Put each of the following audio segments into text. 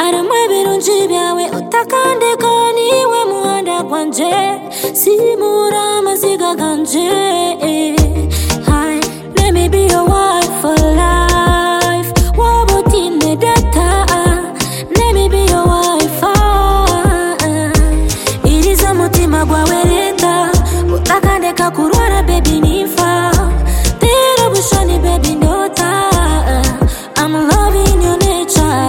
Aramwe birungi byawe utakandeka niwe muhanda gwanje simura amaziga ganje. Hi, let me be your wife for life. Wabutine data, let me be your wife. Iriza mutima gwawe leta utakandeka kurwara baby nifa. Tera bushani baby ndota, I'm loving your nature.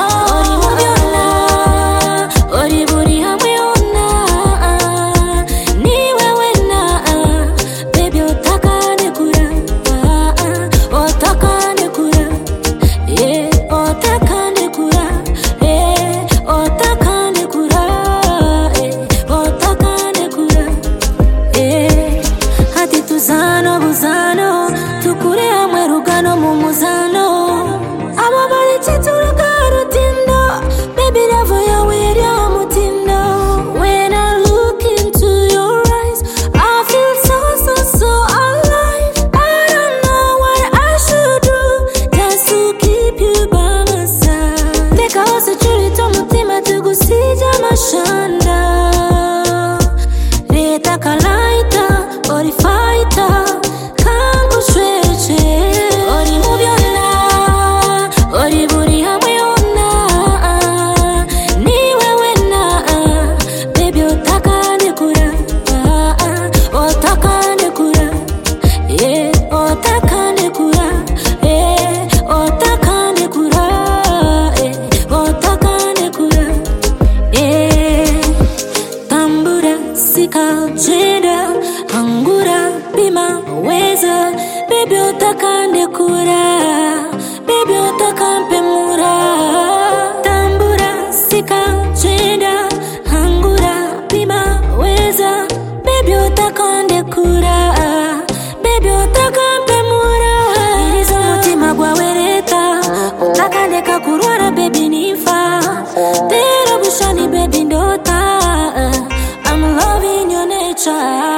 Buzano, tukure hamwe rugano mu muzano. Amabari chiturugaro tindo, baby love yawe iri amutindo. When I look into your eyes, I feel so alive. I don't know what I should do just to keep you by my side. Teka wose churi tomutima tugusija mashanda. Reta kalaita, ori fighter. Jeda, angura, bima, weza. Baby utakande kura, baby utakampe mura. Tambura, sika, jeda, angura, bima, weza. Baby utakande kura, baby utakampe mura. Iriza mutima gwawe leta utakandeka kurwara baby nifa. Tera bushani baby ndota, I'm loving your nature.